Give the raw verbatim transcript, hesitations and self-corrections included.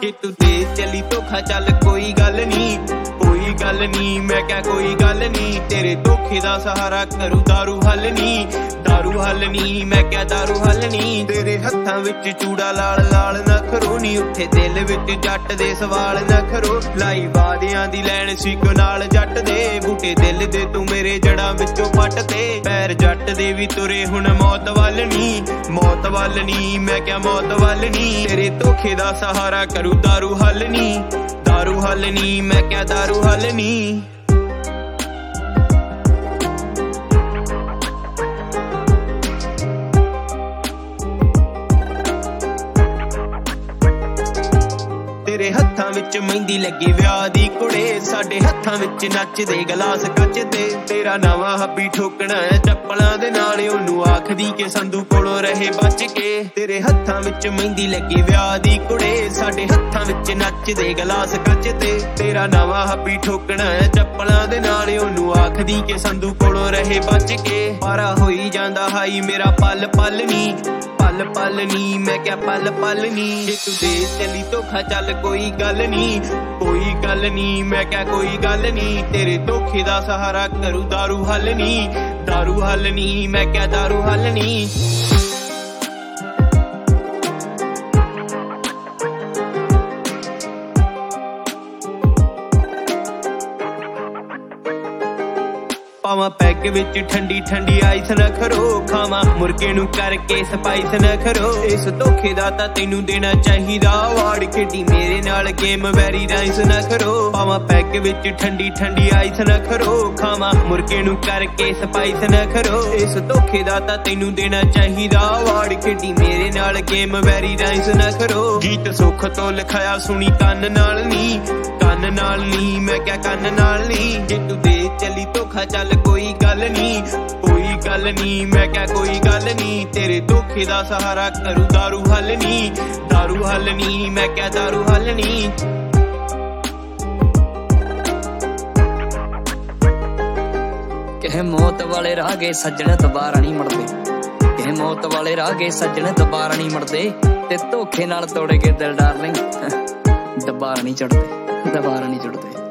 जे तू दे चली धोखा चल कोई गल नी कोई गल नी मैं क्या कोई गल नी तेरे धोखे दा सहारा करूं दारू हल नी दारू हल नी मैं क्या दारू हल नी तेरे हत्थां विच चूड़ा लाल लाल ना खरो नी उठे दिल विच जट दे सवाल ना खरो लाई वादियां दी लैन सीको नाल जट दे बूटे दिल दे तू मेरे जड़ां विचों पट ते पैर जट दे भी तुरे हुण मौत वल नी मौत वल नी मैं क्या मौत वल नी तेरे धोखे दा सहारा करूं दारू हल नी दारू हल नी मैं क्या दारू हल नी तेरे हत्थां विच मेहंदी लगी विआह दी कुड़े साडे हत्थां विच नचदे गलास कच ते तेरा नवां हब्बी ठोकना है चप्पलां दे नाल ओनू आखदी के संधू कोलों रहे बच के तेरे हत्थां विच मेहंदी लगी विआह दी कुड़े साडे हत्थां विच नचदे गलास कच ते तेरा नवां हब्बी ठोकना है चप्पलां दे नाल ओनू आखदी के संधू कोलों रहे बच के पारा होई जांदा हाई मेरा पल पल नी पल पल नी मैं क्या पल पल नी जे तू दे चली धोखा चल कोई गल नी कोई गल नी मैं क्या कोई गल नी तेरे धोखे दा सहारा करूं दारू हल नी दारू हल नी मैं क्या दारू हल नी पावा पैग विच ठंडी ठंडी आइस न खरो खावा मुर्गे नू करके स्पाइस न खरो इस धोखे दा तां तैनू देना चाहिदा अवार्ड खेडी मेरे नाल गेम वेरी नाइस न खरो पावा पैग विच ठंडी ठंडी आइस न खरो खावा मुर्गे नू करके स्पाइस न खरो इस धोखे दा तां तैनू देना चाहिदा अवार्ड खेडी मेरे नाल गेम वेरी नाइस न खरो गीत सुख तो लिखाया सुनी कन नाल नी कन नाल नी मैं क्या कन नाल नी जे तू दे चली धोखा चल कोई गल नी कोई गल नी मैं क्या कोई गल नी तेरे धोखे दा सहारा करूं दारू हल नी दारू हल नी मैं क्या दारू हल नी कहे मौत वाले राह गए सज्जण दोबारा नहीं मुड़दे कहे मौत वाले राह गए सज्जण दोबारा नहीं मुड़दे ते धोखे नाल तोड़े के दिल डार्लिंग दोबारा नहीं चढ़दे दोबारा नहीं चढ़दे